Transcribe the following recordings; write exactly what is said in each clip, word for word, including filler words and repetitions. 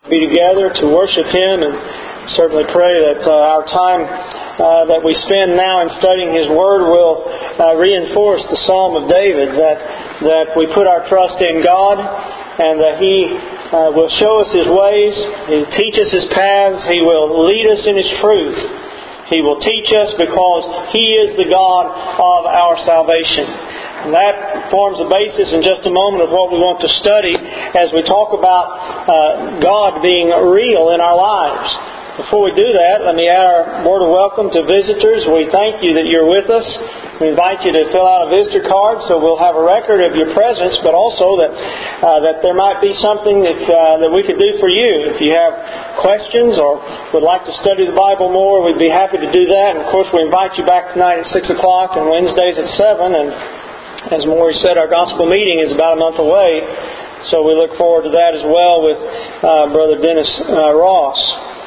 be together to worship Him, and certainly pray that uh, our time uh, that we spend now in studying His Word will uh, reinforce the Psalm of David, that that we put our trust in God and that He uh, will show us His ways, He will teach us His paths, He will lead us in His truth. He will teach us because He is the God of our salvation. And that forms the basis in just a moment of what we want to study as we talk about uh, God being real in our lives. Before we do that, let me add our word of welcome to visitors. We thank you that you're with us. We invite you to fill out a visitor card so we'll have a record of your presence, but also that uh, that there might be something that, uh, that we could do for you. If you have questions or would like to study the Bible more, we'd be happy to do that. And of course, we invite you back tonight at six o'clock and Wednesdays at seven. And as Maury said, our gospel meeting is about a month away, so we look forward to that as well with uh, Brother Dennis uh, Ross.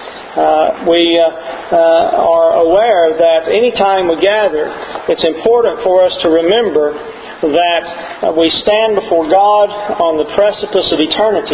Uh, we uh, uh, are aware that any time we gather, it's important for us to remember that uh, we stand before God on the precipice of eternity.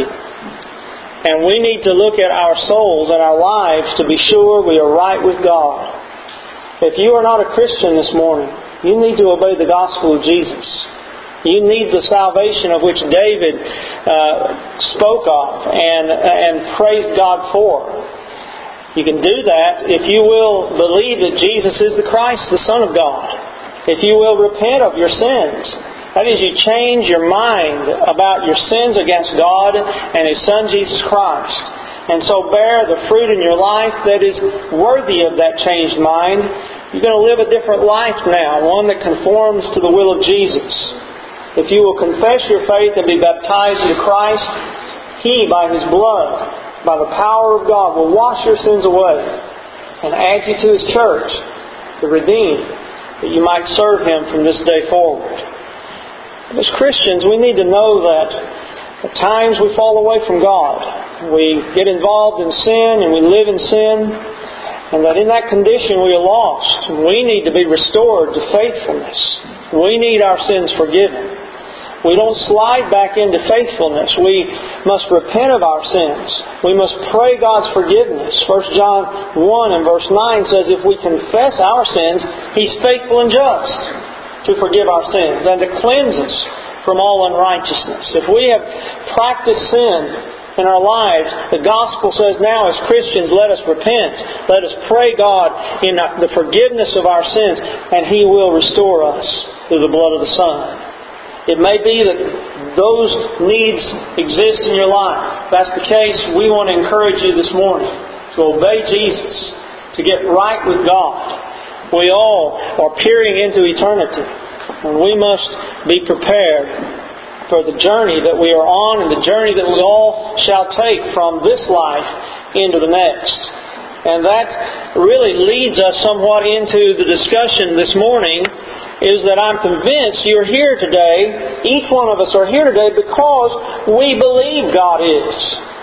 And we need to look at our souls and our lives to be sure we are right with God. If you are not a Christian this morning, you need to obey the gospel of Jesus. You need the salvation of which David uh, spoke of and, and praised God for. You can do that if you will believe that Jesus is the Christ, the Son of God. If you will repent of your sins. That is, you change your mind about your sins against God and His Son Jesus Christ. And so bear the fruit in your life that is worthy of that changed mind. You're going to live a different life now, one that conforms to the will of Jesus. If you will confess your faith and be baptized into Christ, He, by His blood, by the power of God, will wash your sins away and add you to His church to redeem, that you might serve Him from this day forward. As Christians, we need to know that at times we fall away from God. We get involved in sin and we live in sin, and that in that condition we are lost. We need to be restored to faithfulness. We need our sins forgiven. We don't slide back into faithfulness. We must repent of our sins. We must pray God's forgiveness. First John one and verse nine says, if we confess our sins, He's faithful and just to forgive our sins and to cleanse us from all unrighteousness. If we have practiced sin in our lives, the gospel says now as Christians, let us repent. Let us pray God in the forgiveness of our sins, and He will restore us through the blood of the Son. It may be that those needs exist in your life. If that's the case, we want to encourage you this morning to obey Jesus, to get right with God. We all are peering into eternity, and we must be prepared for the journey that we are on and the journey that we all shall take from this life into the next. And that really leads us somewhat into the discussion this morning, is that I'm convinced you're here today, each one of us are here today because we believe God is.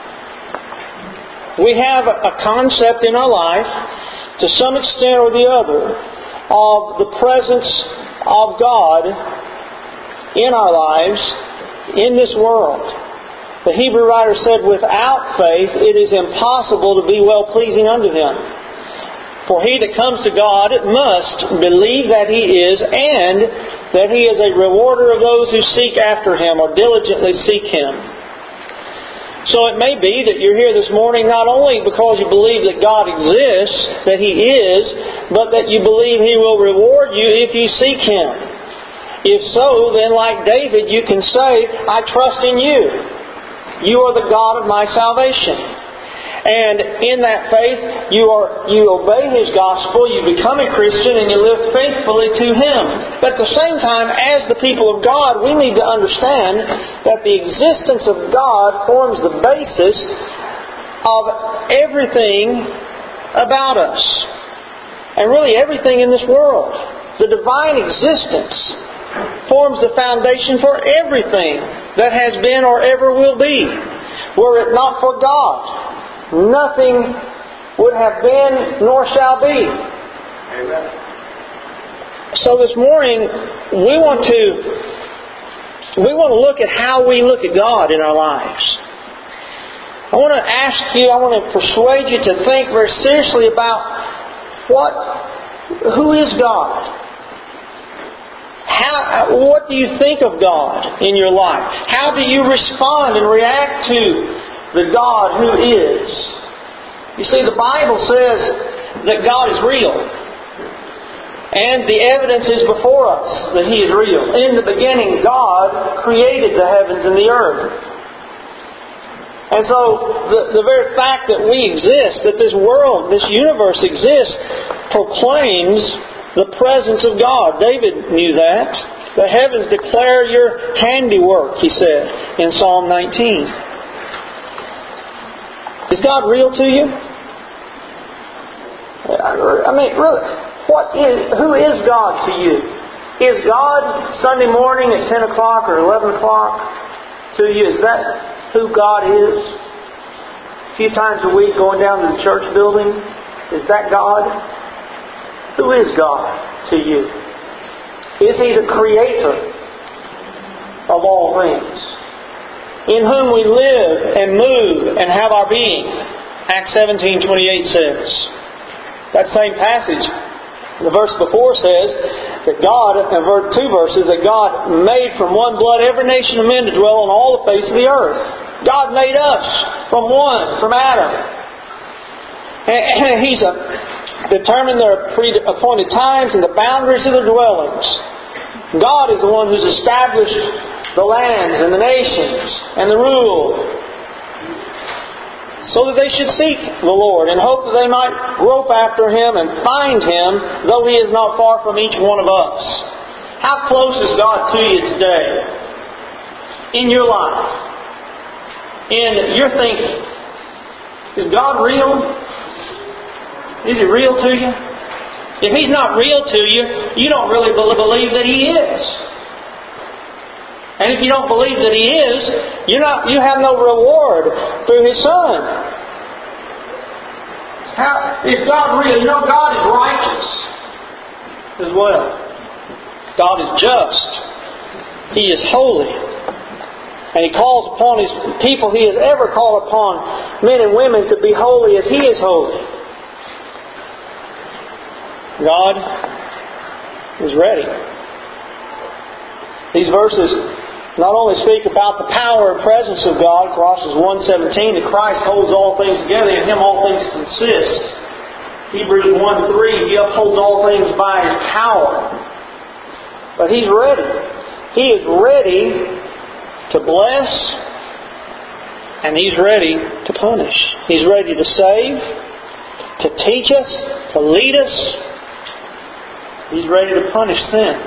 We have a concept in our life, to some extent or the other, of the presence of God in our lives, in this world. The Hebrew writer said, without faith it is impossible to be well-pleasing unto Him. For he that comes to God must believe that He is, and that He is a rewarder of those who seek after Him or diligently seek Him. So it may be that you're here this morning not only because you believe that God exists, that He is, but that you believe He will reward you if you seek Him. If so, then like David, you can say, I trust in You. You are the God of my salvation. And in that faith, you are you obey His gospel, you become a Christian, and you live faithfully to Him. But at the same time, as the people of God, we need to understand that the existence of God forms the basis of everything about us. And really everything in this world. The divine existence forms the foundation for everything that has been or ever will be. Were it not for God, nothing would have been nor shall be. Amen. So this morning we want to we want to look at how we look at God in our lives. I want to ask you, I want to persuade you to think very seriously about what, who is God? How, what do you think of God in your life? How do you respond and react to the God who is? You see, the Bible says that God is real. And the evidence is before us that He is real. In the beginning, God created the heavens and the earth. And so, the, the very fact that we exist, that this world, this universe exists, proclaims the presence of God. David knew that. The heavens declare your handiwork, he said in Psalm nineteen. Is God real to you? I mean, really, what is, who is God to you? Is God Sunday morning at ten o'clock or eleven o'clock to you? Is that who God is? A few times a week going down to the church building? Is that God? Who is God to you? Is He the Creator of all things, in whom we live and move and have our being? Acts seventeen twenty-eight says. That same passage, the verse before says that God, in two verses, that God made from one blood every nation of men to dwell on all the face of the earth. God made us from one, from Adam. And He's determined their pre-appointed times and the boundaries of their dwellings. God is the one who's established the lands and the nations and the rule, so that they should seek the Lord and hope that they might grope after Him and find Him, though He is not far from each one of us. How close is God to you today? In your life? In your thinking? Is God real? Is He real to you? If He's not real to you, you don't really believe that He is. And if you don't believe that He is, you're not, you have no reward through His Son. How, is God real? You know, God is righteous as well. God is just. He is holy. And He calls upon His people He has ever called upon, men and women, to be holy as He is holy. God is ready. These verses not only speak about the power and presence of God, Colossians one seventeen, that Christ holds all things together, in Him all things consist. Hebrews one three, He upholds all things by His power. But He's ready. He is ready to bless, and He's ready to punish. He's ready to save, to teach us, to lead us. He's ready to punish sin.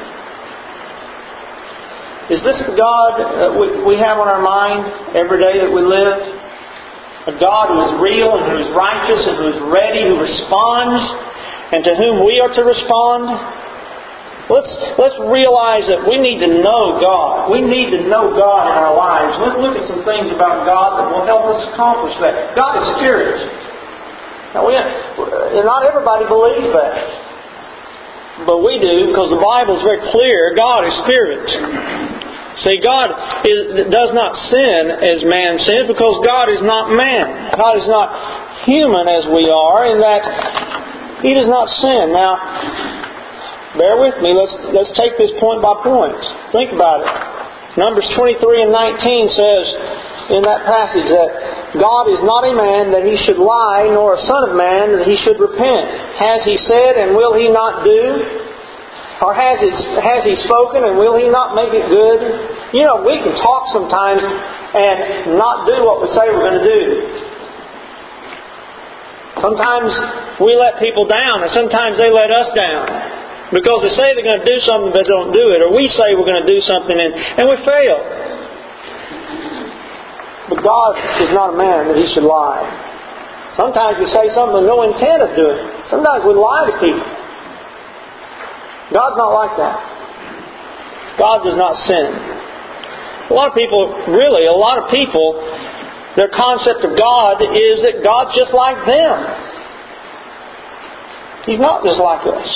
Is this the God that we have on our mind every day that we live? A God who is real and who is righteous and who is ready, who responds, and to whom we are to respond? Let's, let's realize that we need to know God. We need to know God in our lives. Let's look at some things about God that will help us accomplish that. God is Spirit. Now, we, not everybody believes that. But we do, because the Bible is very clear. God is Spirit. See, God is, does not sin as man sins, because God is not man. God is not human as we are, in that He does not sin. Now, bear with me. Let's let's take this point by point. Think about it. Numbers twenty-three and nineteen says in that passage that God is not a man that He should lie, nor a son of man that He should repent. Has He said, and will He not do? Or has He, has He spoken, and will He not make it good? You know, we can talk sometimes and not do what we say we're going to do. Sometimes we let people down, and sometimes they let us down. Because they say they're going to do something, but they don't do it. Or we say we're going to do something, and, and we fail. But God is not a man that He should lie. Sometimes we say something with no intent of doing it. Sometimes we lie to people. God's not like that. God does not sin. A lot of people, really, a lot of people, their concept of God is that God's just like them. He's not just like us.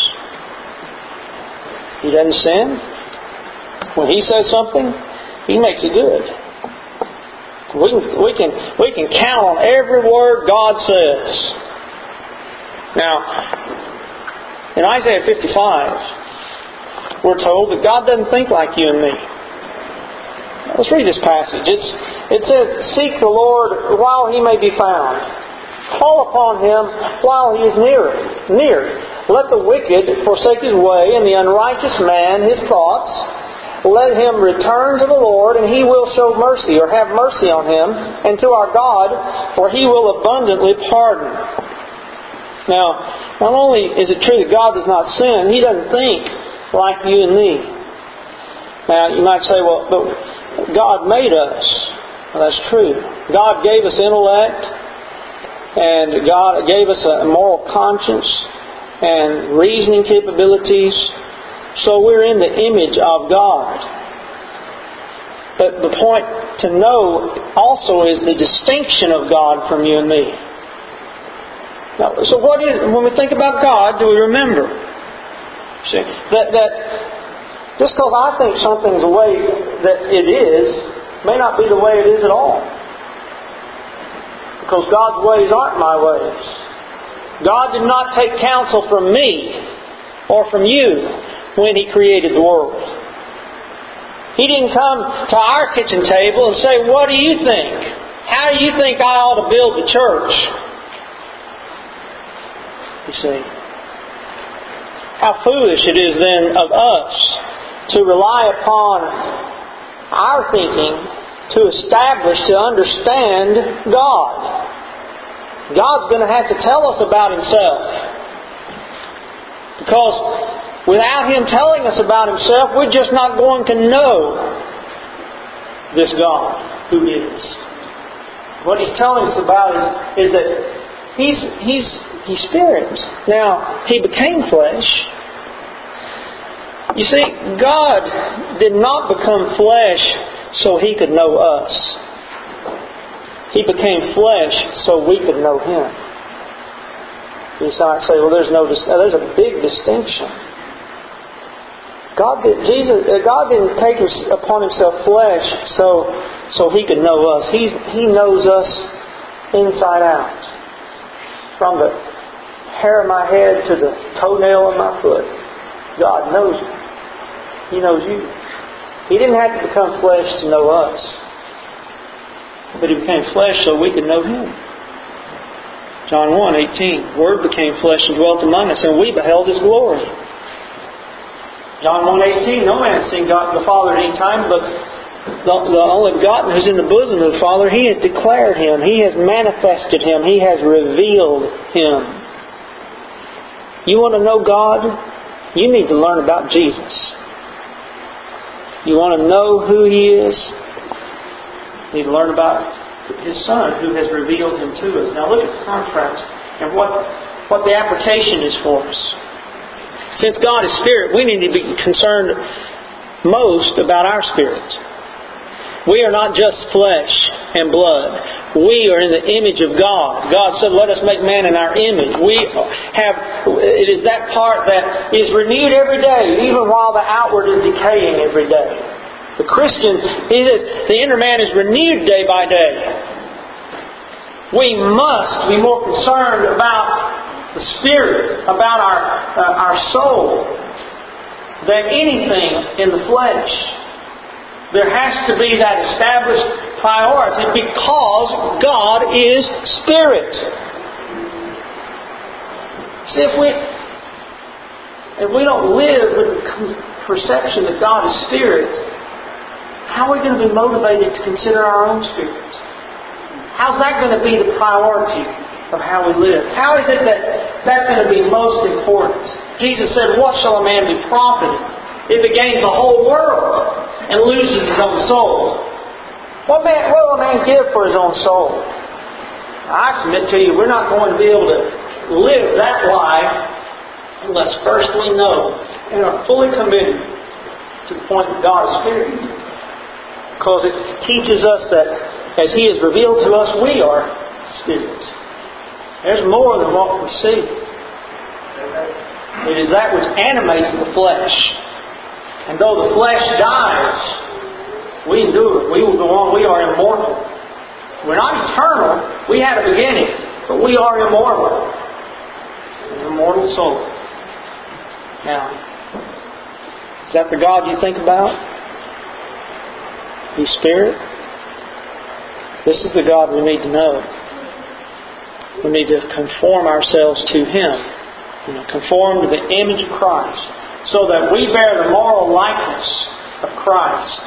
He doesn't sin. When He says something, He makes it good. We can, we can, we can count on every word God says. Now, in Isaiah fifty-five, we're told that God doesn't think like you and me. Let's read this passage. It's, it says, "Seek the Lord while He may be found. Call upon Him while He is near. Near. Let the wicked forsake his way, and the unrighteous man his thoughts. Let him return to the Lord, and He will show mercy," or have mercy on him, "and to our God, for He will abundantly pardon." Now, not only is it true that God does not sin, He doesn't think like you and me. Now, you might say, well, but God made us. Well, that's true. God gave us intellect, and God gave us a moral conscience and reasoning capabilities. So we're in the image of God. But the point to know also is the distinction of God from you and me. Now, so what is, when we think about God, do we remember? See, that, that just because I think something's the way that it is, may not be the way it is at all. Because God's ways aren't my ways. God did not take counsel from me or from you when He created the world. He didn't come to our kitchen table and say, "What do you think? How do you think I ought to build the church?" You see, how foolish it is then of us to rely upon our thinking to establish, to understand God. God's going to have to tell us about Himself. Because without Him telling us about Himself, we're just not going to know this God who is. What He's telling us about is, is that He's He's He's Spirit. Now, He became flesh. You see, God did not become flesh so He could know us. He became flesh so we could know Him. You might say, well, there's no there's a big distinction. God did, Jesus, God didn't take upon Himself flesh so so He could know us. He's, He knows us inside out, from the hair of my head to the toenail of my foot. God knows me. He knows you. He didn't have to become flesh to know us, but He became flesh so we could know Him. John one eighteen, "Word became flesh and dwelt among us, and we beheld His glory." John one eighteen, "No man has seen God the Father at any time, but the, the only begotten who's in the bosom of the Father, He has declared Him. He has manifested Him. He has revealed Him." You want to know God? You need to learn about Jesus. You want to know who He is? You need to learn about His Son, who has revealed Him to us. Now look at the contrast and what, what the application is for us. Since God is Spirit, we need to be concerned most about our spirit. We are not just flesh and blood. We are in the image of God. God said, "Let us make man in our image." We have, it is that part that is renewed every day, even while the outward is decaying every day. The Christian, he says, the inner man is renewed day by day. We must be more concerned about the Spirit, about our uh, our soul, than anything in the flesh. There has to be that established priority because God is Spirit. See, if we if we don't live with the perception that God is Spirit, how are we going to be motivated to consider our own spirit? How's that going to be the priority of how we live? How is it that that's going to be most important? Jesus said, "What shall a man be profited if he gains the whole world and loses his own soul? What, man, what will a man give for his own soul?" I submit to you, we're not going to be able to live that life unless first we know and are fully committed to the point that God is Spirit. Because it teaches us that as He is revealed to us, we are spirits. There's more than what we see. It is that which animates the flesh. And though the flesh dies, we endure. We will go on. We are immortal. We're not eternal. We had a beginning. But we are immortal. An immortal soul. Now, is that the God you think about? He's Spirit? This is the God we need to know. We need to conform ourselves to Him. You know, conform to the image of Christ, so that we bear the moral likeness of Christ.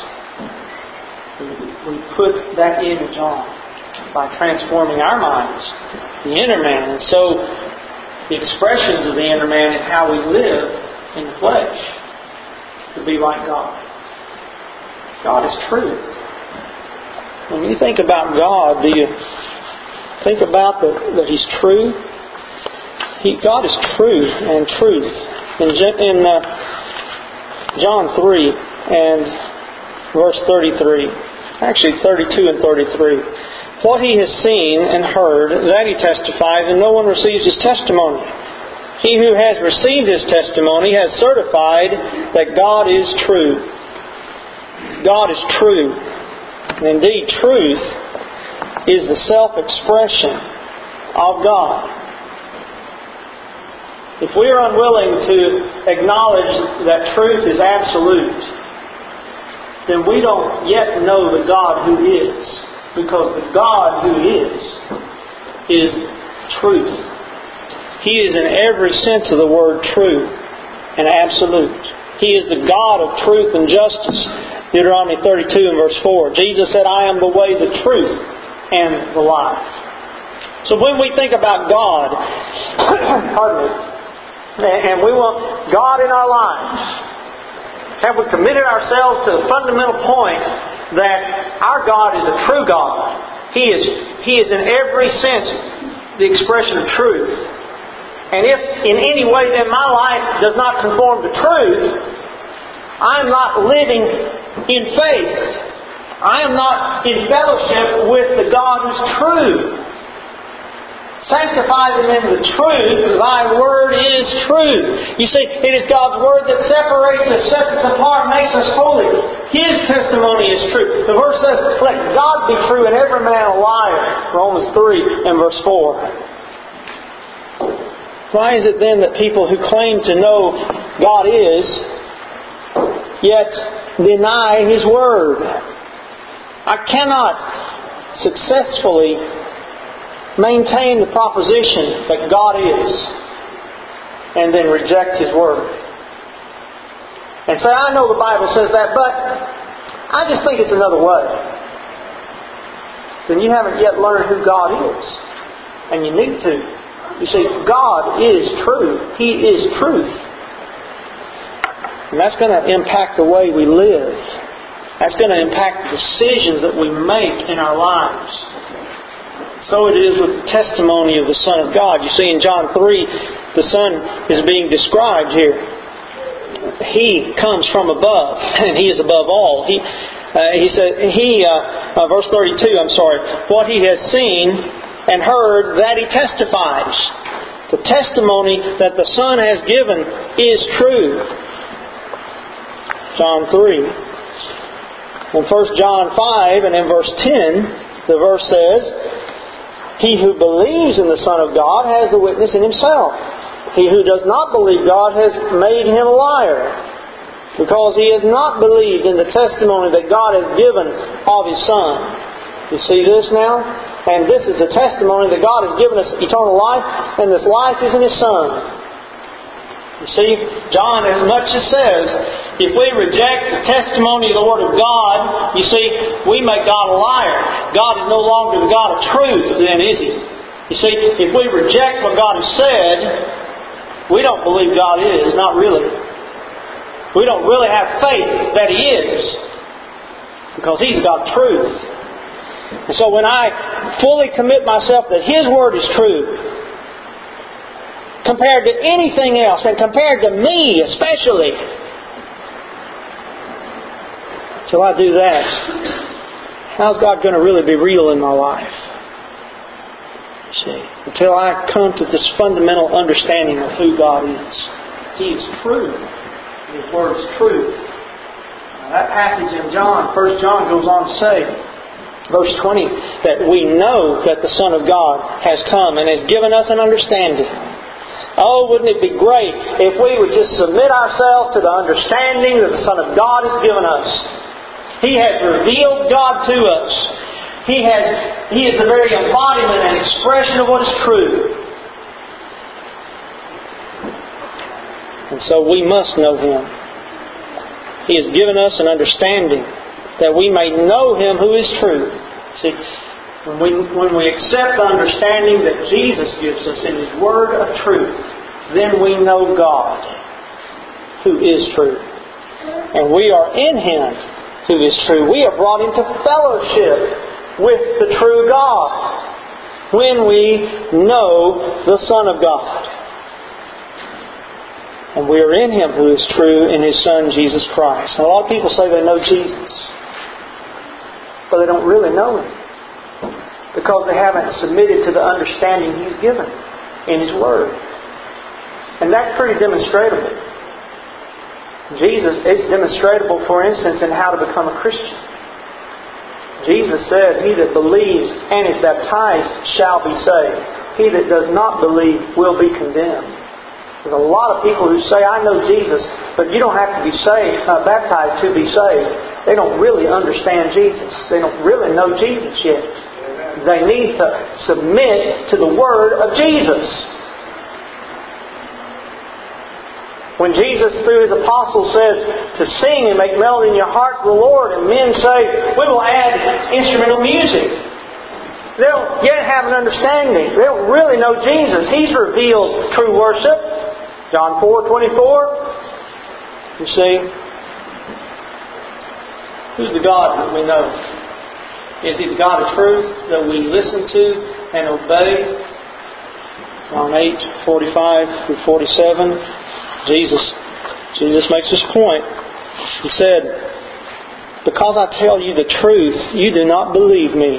We put that image on by transforming our minds, the inner man, and so the expressions of the inner man and how we live in the flesh to be like God. God is truth. When you think about God, do you think about the, that He's true? He, God is true and truth. In, in uh, John three and verse thirty-three, actually thirty-two and thirty-three, what He has seen and heard, that He testifies, and no one receives His testimony. He who has received His testimony has certified that God is true. God is true. And indeed, truth is the self-expression of God. If we are unwilling to acknowledge that truth is absolute, then we don't yet know the God who is. Because the God who is, is truth. He is in every sense of the word true and absolute. He is the God of truth and justice. Deuteronomy thirty-two and verse four. Jesus said, I am the way, the truth, and the life. So when we think about God, pardon me, and we want God in our lives, have we committed ourselves to the fundamental point that our God is a true God? He is, He is in every sense the expression of truth. And if in any way then my life does not conform to truth, I am not living in faith. I am not in fellowship with the God who's true. Sanctify them in the truth, Thy Word is true. You see, it is God's Word that separates us, sets us apart, makes us holy. His testimony is true. The verse says, let God be true and every man a liar. Romans three and verse four. Why is it then that people who claim to know God is, yet deny His Word? I cannot successfully maintain the proposition that God is and then reject His Word. And say, I know the Bible says that, but I just think it's another way. Then you haven't yet learned who God is. And you need to. You see, God is true. He is truth. And that's going to impact the way we live. That's going to impact the decisions that we make in our lives. So it is with the testimony of the Son of God. You see in John three, the Son is being described here. He comes from above, and He is above all. He, uh, he said, He, uh, uh, verse thirty-two, I'm sorry, what He has seen and heard, that He testifies. The testimony that the Son has given is true. John three. In First John five and in verse ten, the verse says, he who believes in the Son of God has the witness in himself. He who does not believe God has made him a liar, because he has not believed in the testimony that God has given of His Son. You see this now? And this is the testimony that God has given us eternal life, and this life is in His Son. You see, John as much as says, if we reject the testimony of the Word of God, you see, we make God a liar. God is no longer the God of truth, then, is He? You see, if we reject what God has said, we don't believe God is, not really. We don't really have faith that He is, because He's God of truth. And so when I fully commit myself that His Word is true, compared to anything else, and compared to me especially, till I do that, how's God going to really be real in my life? See, until I come to this fundamental understanding of who God is. He is true. His Word is truth. Now, that passage in John, First John, goes on to say, Verse twenty, that we know that the Son of God has come and has given us an understanding. Oh, wouldn't it be great if we would just submit ourselves to the understanding that the Son of God has given us. He has revealed God to us. He has, He is the very embodiment and expression of what is true. And so we must know Him. He has given us an understanding that we may know Him who is true. See, when we, when we accept the understanding that Jesus gives us in His Word of truth, then we know God who is true. And we are in Him who is true. We are brought into fellowship with the true God when we know the Son of God. And we are in Him who is true in His Son, Jesus Christ. Now, a lot of people say they know Jesus, but they don't really know Him because they haven't submitted to the understanding He's given in His Word. And that's pretty demonstrable. Jesus is demonstrable, for instance, in how to become a Christian. Jesus said, "He that believes and is baptized shall be saved. He that does not believe will be condemned." There's a lot of people who say, "I know Jesus," but you don't have to be saved, uh, baptized to be saved. They don't really understand Jesus. They don't really know Jesus yet. They need to submit to the Word of Jesus. When Jesus, through His apostles, says to sing and make melody in your heart to the Lord, and men say, "We will add instrumental music," they don't yet have an understanding. They don't really know Jesus. He's revealed true worship. John four twenty-four. You see, who's the God that we know? Is He the God of truth that we listen to and obey? John eight forty-five through forty-seven. Jesus, Jesus makes His point. He said, "Because I tell you the truth, you do not believe me."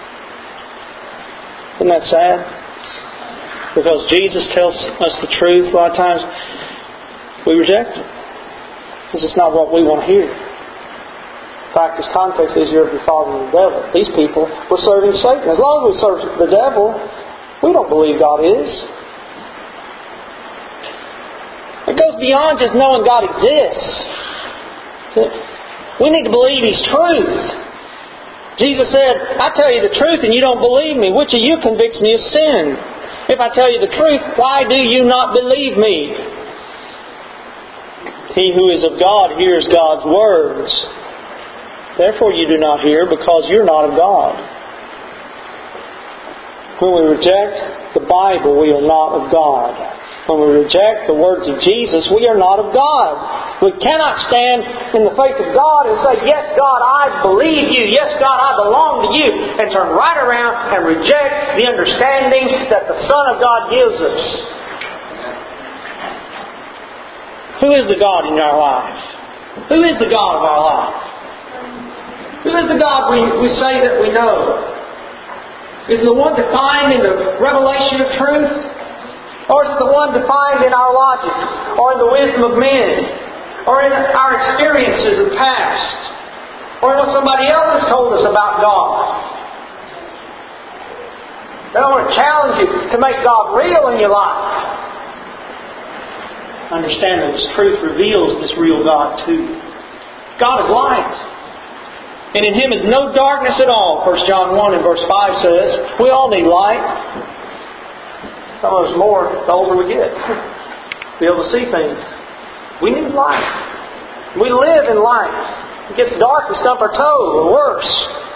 Isn't that sad? Because Jesus tells us the truth, a lot of times we reject it. Because it's not what we want to hear. In fact, this context is you're of your father and the devil. These people were serving Satan. As long as we serve the devil, we don't believe God is. It goes beyond just knowing God exists. We need to believe He's truth. Jesus said, "I tell you the truth and you don't believe me. Which of you convicts me of sin? If I tell you the truth, why do you not believe me?" He who is of God hears God's words. Therefore you do not hear, because you're not of God. When we reject the Bible, we are not of God. When we reject the words of Jesus, we are not of God. We cannot stand in the face of God and say, "Yes, God, I believe you. Yes, God, I belong to you," and turn right around and reject the understanding that the Son of God gives us. Who is the God in our life? Who is the God of our life? Who is the God we, we say that we know? Is it the one defined in the revelation of truth? Or is it the one defined in our logic? Or in the wisdom of men? Or in our experiences of the past? Or in what somebody else has told us about God? Then I want to challenge you to make God real in your life. Understand that His truth reveals this real God too. God is light. And in Him is no darkness at all. First John one and verse five says, we all need light. Some of us more the older we get. Be able to see things. We need light. We live in light. It gets dark, we stump our toe, or worse.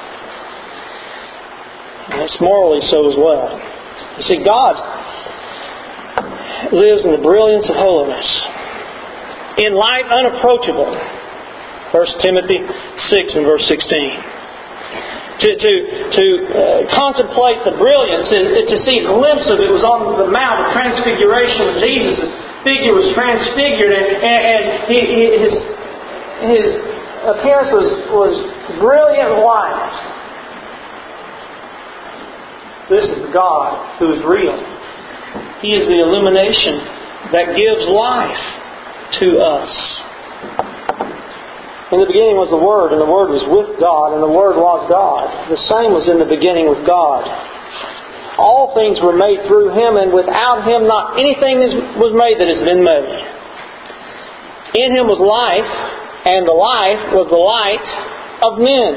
And it's morally so as well. You see, God lives in the brilliance of holiness. In light unapproachable. First Timothy six and verse sixteen. To to to uh, contemplate the brilliance, to see a glimpse of it was on the Mount of Transfiguration when Jesus' figure was transfigured, and, and, and he, he, his his appearance was was brilliant white. This is the God who is real. He is the illumination that gives life to us. In the beginning was the Word, and the Word was with God, and the Word was God. The same was in the beginning with God. All things were made through Him, and without Him not anything was made that has been made. In Him was life, and the life was the light of men.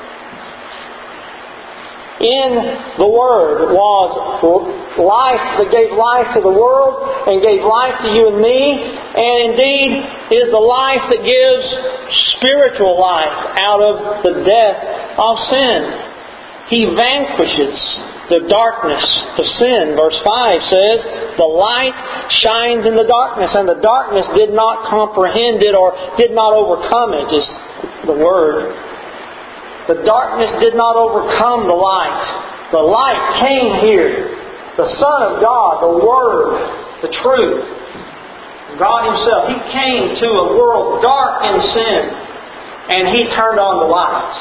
In the Word was life that gave life to the world and gave life to you and me, and indeed is the life that gives spiritual life out of the death of sin. He vanquishes the darkness of sin. Verse five says, the light shines in the darkness, and the darkness did not comprehend it or did not overcome it, is the word. The darkness did not overcome the light. The light came here. The Son of God, the Word, the truth, God Himself, He came to a world dark in sin, and He turned on the light.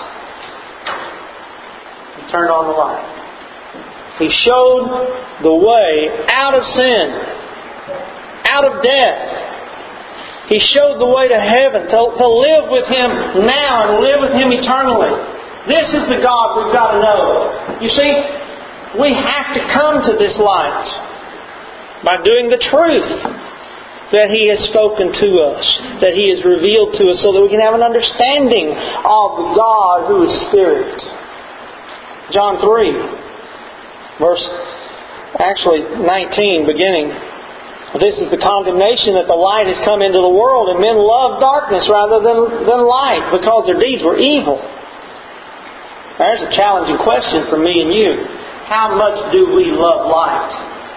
He turned on the light. He showed the way out of sin, out of death. He showed the way to heaven, to, to live with Him now and live with Him eternally. This is the God we've got to know. You see, we have to come to this light by doing the truth that He has spoken to us, that He has revealed to us, so that we can have an understanding of the God who is Spirit. John three, verse actually nineteen, beginning. This is the condemnation, that the light has come into the world, and men love darkness rather than, than light, because their deeds were evil. Now, there's a challenging question for me and you. How much do we love light?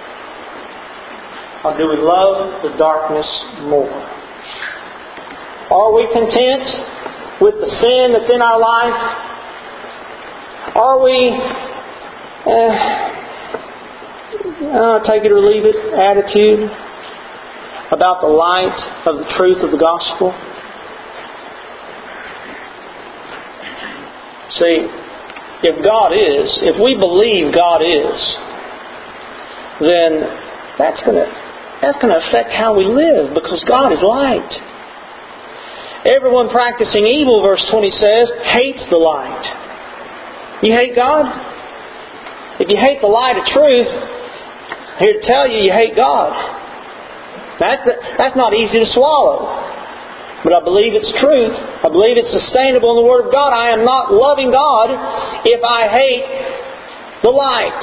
Or do we love the darkness more? Are we content with the sin that's in our life? Are we, uh, uh, take it or leave it attitude about the light of the truth of the gospel? See, if God is, if we believe God is, then that's going to that's going to affect how we live, because God is light. Everyone practicing evil, verse twenty says, hates the light. You hate God? If you hate the light of truth, I'm here to tell you, you hate God. That's, that's not easy to swallow. But I believe it's truth. I believe it's sustainable in the Word of God. I am not loving God if I hate the light.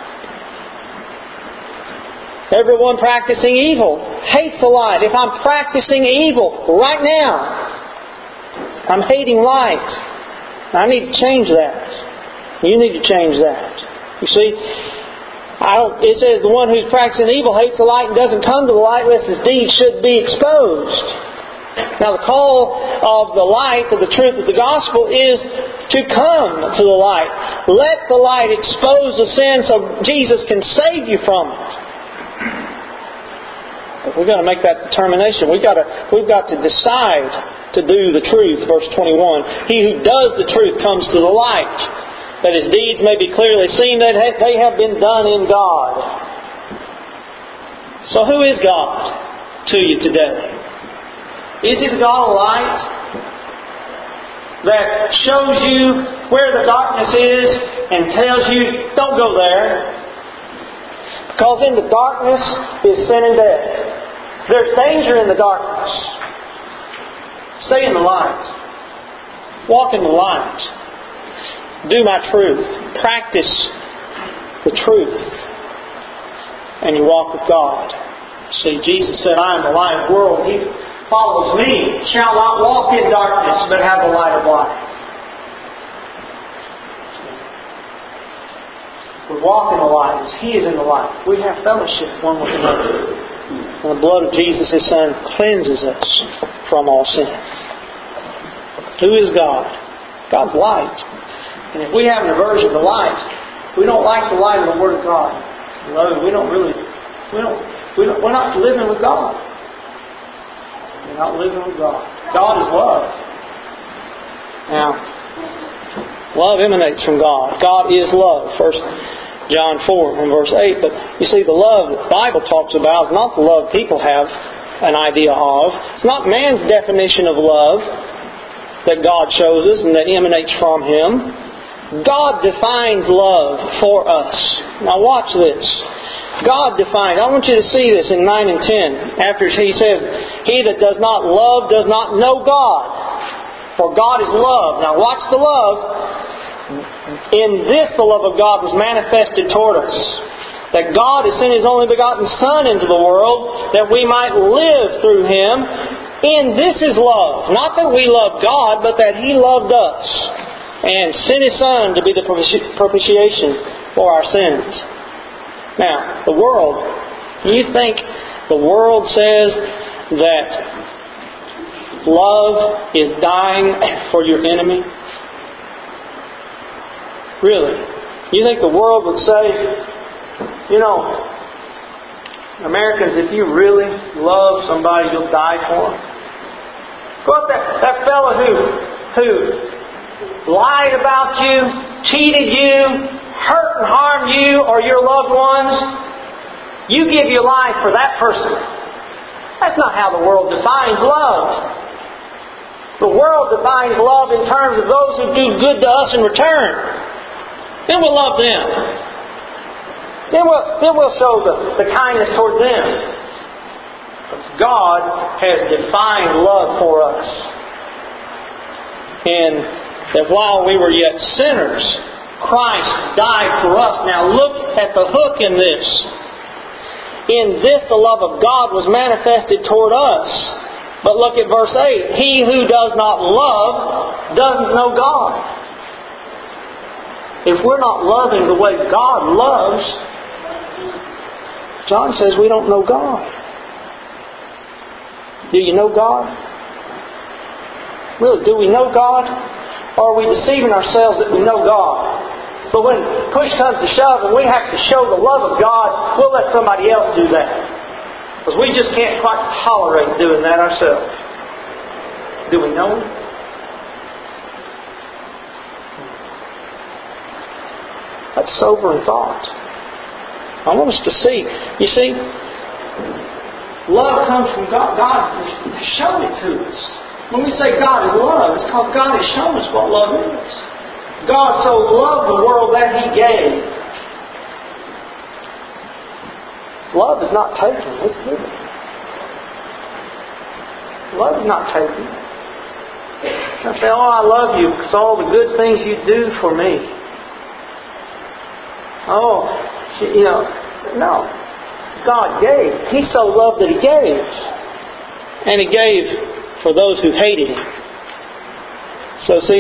Everyone practicing evil hates the light. If I'm practicing evil right now, I'm hating light. I need to change that. You need to change that. You see, I don't, it says the one who's practicing evil hates the light and doesn't come to the light lest his deeds should be exposed. Now the call of the light, of the truth of the gospel, is to come to the light. Let the light expose the sin so Jesus can save you from it. But we've got to make that determination. We've got to, we've got to decide to do the truth. Verse twenty-one. He who does the truth comes to the light, that his deeds may be clearly seen that they have been done in God. So who is God to you today? Is He the God of light that shows you where the darkness is and tells you, don't go there? Because in the darkness is sin and death. There's danger in the darkness. Stay in the light. Walk in the light. Do my truth. Practice the truth. And you walk with God. See, Jesus said, I am the light of the world. He follows me shall not walk in darkness, but have the light of life. We walk in the light as He is in the light. We have fellowship one with another. And the blood of Jesus, His Son, cleanses us from all sin. Who is God? God's light. And if we have an aversion to light, we don't like the light of the Word of God. We don't really, we don't, we don't, we're not living with God. We're not living with God. God is love. Now, love emanates from God. God is love. First John four and verse eight. But you see, the love that the Bible talks about is not the love people have an idea of. It's not man's definition of love. that God shows us and that emanates from Him. God defines love for us. Now watch this. God defines. I want you to see this in nine and ten. After He says, "He that does not love does not know God. For God is love." Now watch the love. In this the love of God was manifested toward us, that God has sent His only begotten Son into the world, that we might live through Him. In this is love. Not that we love God, but that He loved us and sent His Son to be the propitiation for our sins. Now, the world, do you think the world says that love is dying for your enemy? Really? You think the world would say, you know, Americans, if you really love somebody, you'll die for them? What that, that fellow who, who lied about you, cheated you, hurt and harmed you or your loved ones, you give your life for that person. That's not how the world defines love. The world defines love in terms of those who do good to us in return. Then we'll love them. Then we'll, then we'll show the, the kindness toward them. But God has defined love for us. And that while we were yet sinners, Christ died for us. Now look at the hook in this. In this the love of God was manifested toward us. But look at verse eight. He who does not love doesn't know God. If we're not loving the way God loves, John says we don't know God. Do you know God? Really, do we know God? Or are we deceiving ourselves that we know God? But when push comes to shove and we have to show the love of God, we'll let somebody else do that. Because we just can't quite tolerate doing that ourselves. Do we know Him? That's sobering thought. I want us to see. You see, love comes from God. God has shown it to us. When we say God is love, it's because God has shown us what love is. God so loved the world that He gave. Love is not taken, it's given. Love is not taken. I say, oh, I love you because all the good things you do for me. Oh, you know, no. God gave. He so loved that He gave. And He gave for those who hated Him. So see,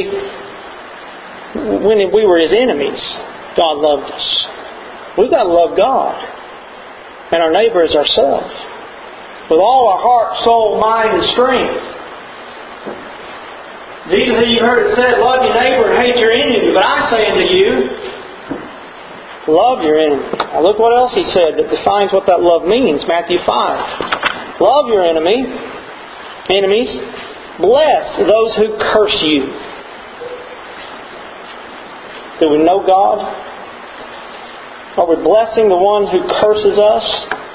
when we were His enemies, God loved us. We've got to love God. And our neighbor as ourselves. With all our heart, soul, mind, and strength. Jesus, you've heard it said, love your neighbor and hate your enemy. But I say unto you, love your enemy. Now look what else He said that defines what that love means. Matthew five. Love your enemy, enemies. Bless those who curse you. Do we know God? Are we blessing the one who curses us?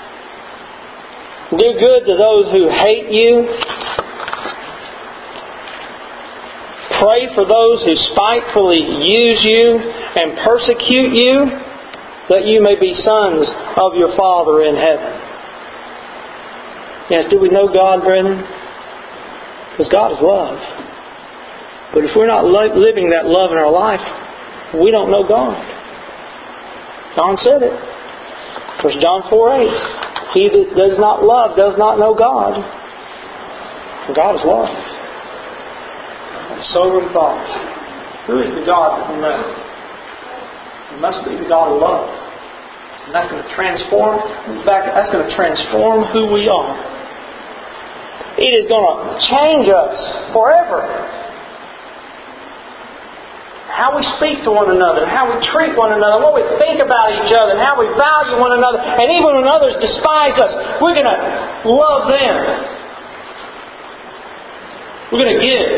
Do good to those who hate you. Pray for those who spitefully use you and persecute you, that you may be sons of your Father in heaven. Yes, do we know God, brethren? Because God is love. But if we're not living that love in our life, we don't know God. John said it. First John four eight. He that does not love does not know God. And God is love. A sobering thought. Who is the God that we know? It must be the God of love. And that's going to transform, in fact, that's going to transform who we are. It is going to change us forever. How we speak to one another, how we treat one another, what we think about each other, and how we value one another. And even when others despise us, we're going to love them. We're going to give.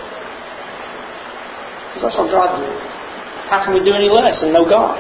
Because that's what God did. How can we do any less than know God?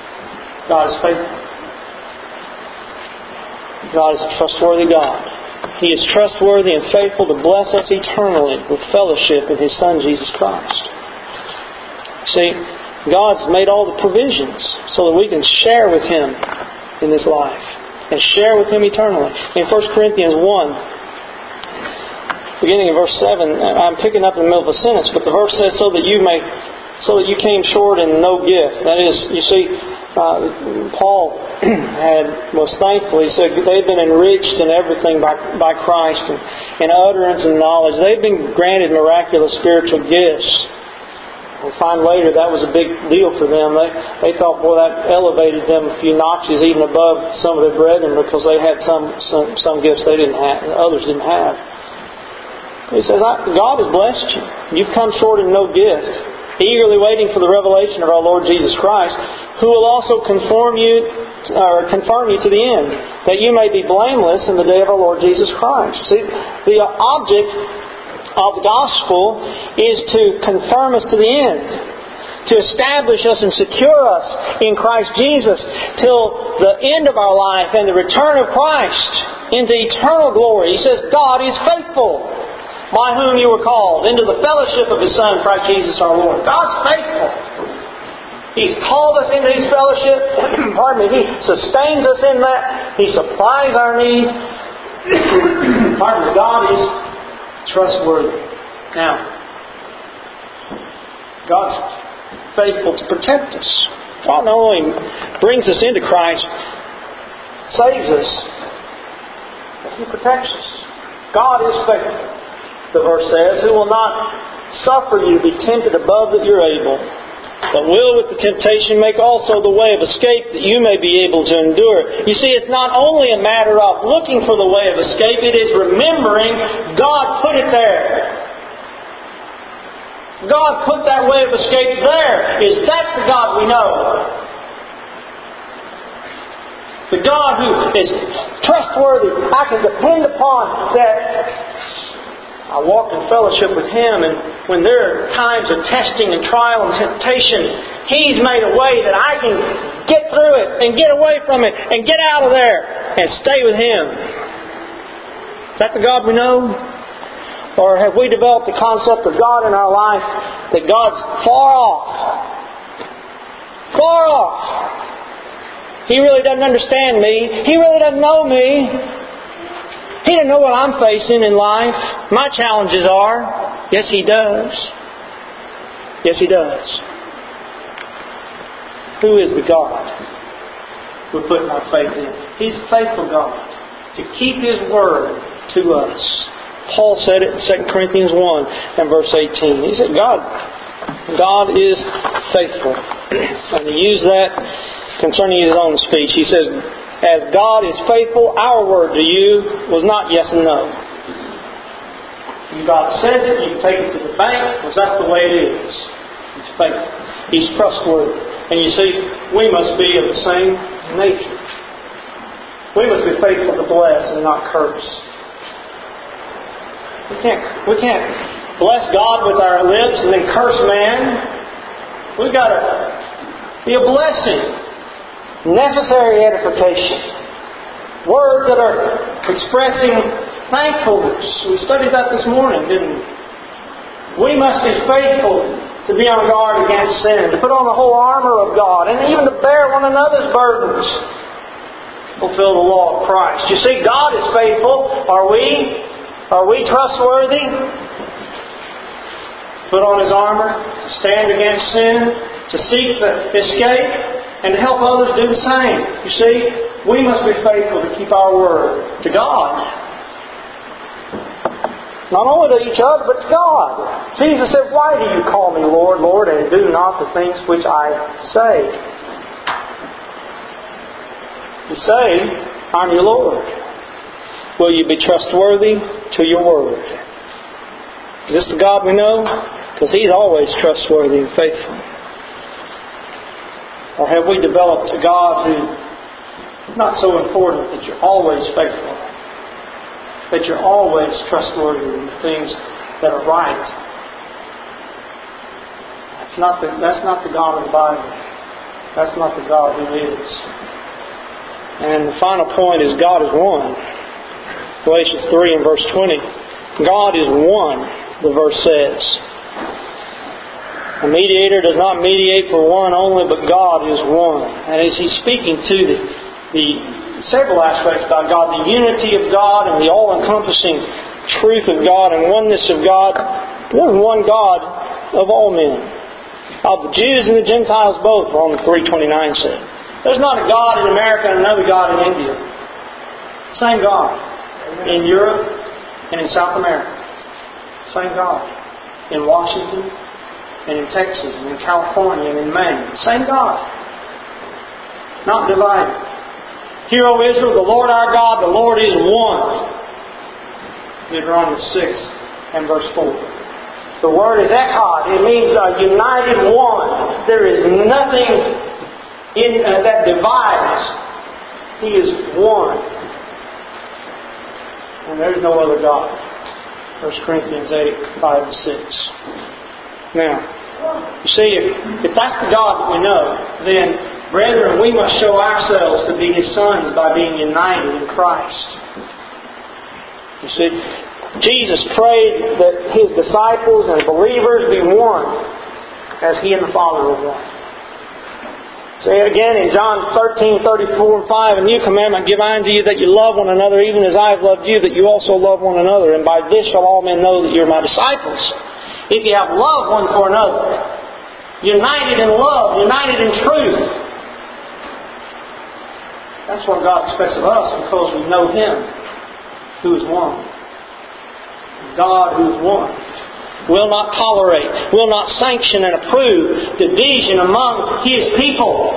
God is faithful. God is a trustworthy God. He is trustworthy and faithful to bless us eternally with fellowship in His Son, Jesus Christ. See, God's made all the provisions so that we can share with Him in this life and share with Him eternally. In First Corinthians one, beginning in verse seven, I'm picking up in the middle of a sentence, but the verse says, so that you may, so that you came short in no gift. That is, you see, uh, Paul had was thankful. He said they've been enriched in everything by by Christ, and in utterance and knowledge. They've been granted miraculous spiritual gifts. We'll find later that was a big deal for them. They they thought, boy, that elevated them a few notches even above some of their brethren, because they had some some, some gifts they didn't have, others didn't have. He says, God has blessed you. You've come short in no gift, eagerly waiting for the revelation of our Lord Jesus Christ, who will also conform you, or confirm you to the end, that you may be blameless in the day of our Lord Jesus Christ. See, the object of the gospel is to confirm us to the end, to establish us and secure us in Christ Jesus till the end of our life and the return of Christ into eternal glory. He says, God is faithful, by whom you were called into the fellowship of His Son, Christ Jesus our Lord. God's faithful. He's called us into His fellowship. Pardon me. He sustains us in that. He supplies our needs. Pardon me. God is trustworthy. Now, God's faithful to protect us. God not only brings us into Christ, saves us, but He protects us. God is faithful. The verse says, who will not suffer you to be tempted above that you're able, but will with the temptation make also the way of escape that you may be able to endure. You see, it's not only a matter of looking for the way of escape, it is remembering God put it there. God put that way of escape there. Is that the God we know? The God who is trustworthy, I can depend upon, that I walk in fellowship with Him, and when there are times of testing and trial and temptation, He's made a way that I can get through it and get away from it and get out of there and stay with Him. Is that the God we know? Or have we developed the concept of God in our life that God's far off? Far off. He really doesn't understand me. He really doesn't know me. He doesn't know what I'm facing in life. My challenges are. Yes, He does. Yes, He does. Who is the God we're putting our faith in? He's a faithful God to keep His word to us. Paul said it in Second Corinthians one and verse eighteen. He said, God, God is faithful. And He used that concerning His own speech. He says, as God is faithful, our word to you was not yes and no. When God says it, you can take it to the bank, because that's the way it is. He's faithful. He's trustworthy. And you see, we must be of the same nature. We must be faithful to bless and not curse. We can't, we can't bless God with our lips and then curse man. We've got to be a blessing. Necessary edification. Words that are expressing thankfulness. We studied that this morning, didn't we? We must be faithful to be on guard against sin, to put on the whole armor of God, and even to bear one another's burdens. Fulfill the law of Christ. You see, God is faithful. Are we? Are we trustworthy? Put on His armor, to stand against sin, to seek the escape, and to help others do the same. You see, we must be faithful to keep our word to God. Not only to each other, but to God. Jesus said, why do you call me Lord, Lord, and do not the things which I say? You say, I'm your Lord. Will you be trustworthy to your word? Is this the God we know? Because He's always trustworthy and faithful. Or have we developed a God who is not so important that you're always faithful, that you're always trustworthy in the things that are right? That's not the, that's not the God of the Bible. That's not the God who is. And the final point is God is one. Galatians three and verse twenty. God is one, the verse says. A mediator does not mediate for one only, but God is one. And as He's speaking to the, the several aspects about God, the unity of God and the all-encompassing truth of God and oneness of God, there's one God of all men. Of the Jews and the Gentiles both, Romans three twenty-nine said. There's not a God in America and another God in India. Same God. In Europe and in South America. Same God. In Washington and in Texas and in California and in Maine. Same God. Not divided. Hear, O Israel, the Lord our God, the Lord is one. Deuteronomy six and verse four. The word is echad. It means a united one. There is nothing in, uh, that divides. He is one. And there is no other God. First Corinthians eight, five and six. Now, you see, if, if that's the God that we know, then, brethren, we must show ourselves to be His sons by being united in Christ. You see, Jesus prayed that His disciples and believers be one as He and the Father are one. See again in John thirteen, thirty-four and five, a new commandment give I unto you that you love one another even as I have loved you, that you also love one another. And by this shall all men know that you are my disciples, if you have love one for another. United in love, united in truth. That's what God expects of us because we know Him who is one. God who is one. Will not tolerate, will not sanction and approve division among His people.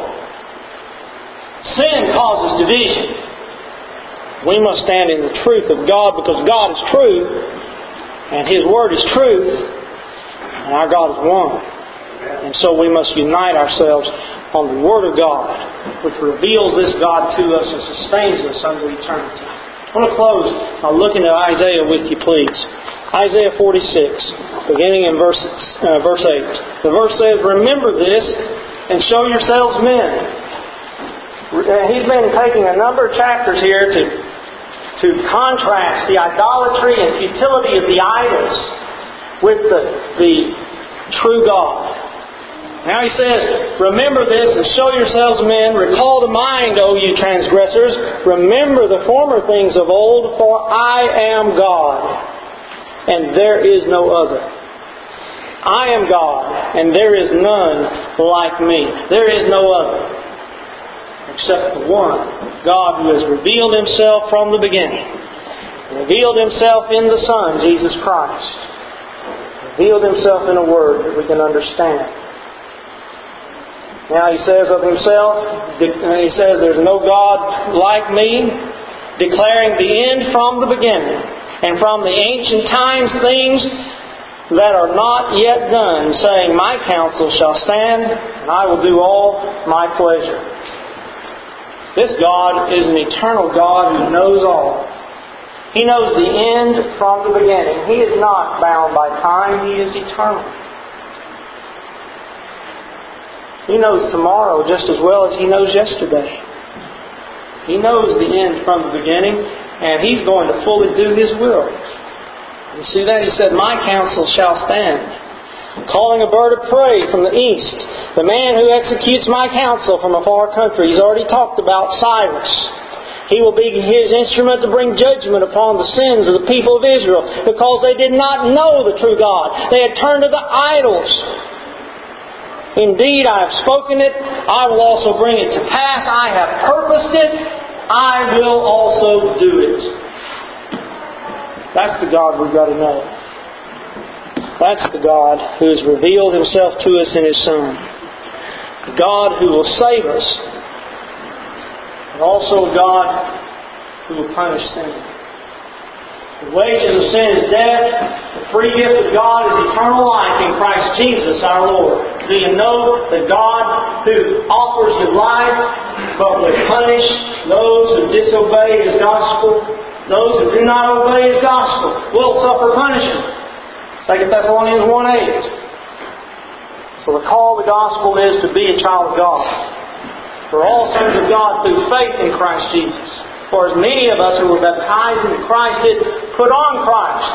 Sin causes division. We must stand in the truth of God because God is true and His Word is truth and our God is one. And so we must unite ourselves on the Word of God, which reveals this God to us and sustains us unto eternity. I want to close by looking at Isaiah with you, please. Isaiah forty-six, beginning in verse, uh, verse eight. The verse says, remember this and show yourselves men. He's been taking a number of chapters here to, to contrast the idolatry and futility of the idols with the, the true God. Now he says, remember this and show yourselves men. Recall to mind, O you transgressors. Remember the former things of old, for I am God, and there is no other. I am God, and there is none like me. There is no other, except the one, God who has revealed Himself from the beginning. Revealed Himself in the Son, Jesus Christ. Revealed Himself in a Word that we can understand. Now He says of Himself, He says, there's no God like me, declaring the end from the beginning, and from the ancient times things that are not yet done, saying, my counsel shall stand, and I will do all my pleasure. This God is an eternal God who knows all. He knows the end from the beginning. He is not bound by time. He is eternal. He knows tomorrow just as well as He knows yesterday. He knows the end from the beginning, and He's going to fully do His will. You see that? He said, my counsel shall stand. Calling a bird of prey from the east. The man who executes my counsel from a far country. He's already talked about Cyrus. He will be His instrument to bring judgment upon the sins of the people of Israel, because they did not know the true God. They had turned to the idols. Indeed, I have spoken it. I will also bring it to pass. I have purposed it. I will also do it. That's the God we've got to know. That's the God who has revealed Himself to us in His Son. The God who will save us. But also a God who will punish sin. The wages of sin is death. The free gift of God is eternal life in Christ Jesus our Lord. Do you know that God who offers you life but will punish those who disobey His gospel? Those who do not obey His gospel will suffer punishment. Second Thessalonians one eight. So the call of the gospel is to be a child of God. For all sons of God through faith in Christ Jesus. For as many of us who were baptized into Christ did put on Christ.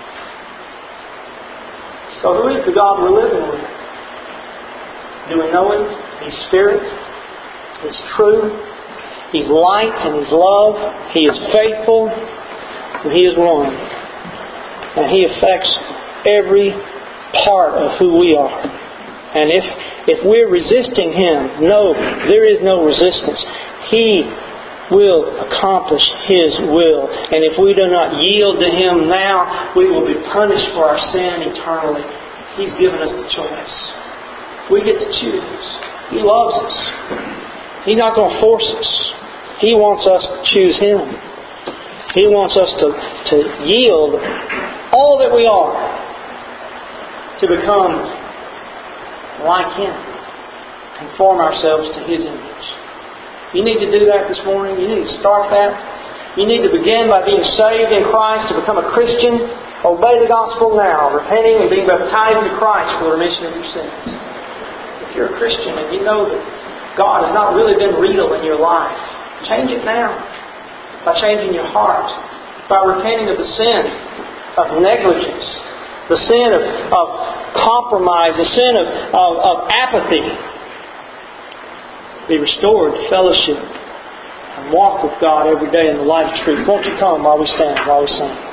So who is the God we're living with? Do we know Him? He's Spirit. He's true. He's light and He's love. He is faithful. And He is one. And He affects every part of who we are. And if if we're resisting Him, no, there is no resistance. He will accomplish His will. And if we do not yield to Him now, we will be punished for our sin eternally. He's given us the choice. We get to choose. He loves us. He's not going to force us. He wants us to choose Him. He wants us to, to yield all that we are to become like Him. Conform ourselves to His image. You need to do that this morning. You need to start that. You need to begin by being saved in Christ to become a Christian. Obey the gospel now, repenting and being baptized into Christ for the remission of your sins. If you're a Christian and you know that God has not really been real in your life, change it now by changing your heart, by repenting of the sin of negligence, the sin of, of compromise, the sin of, of, of apathy. Be restored to fellowship and walk with God every day in the light of truth. Won't you come while we stand, while we sing?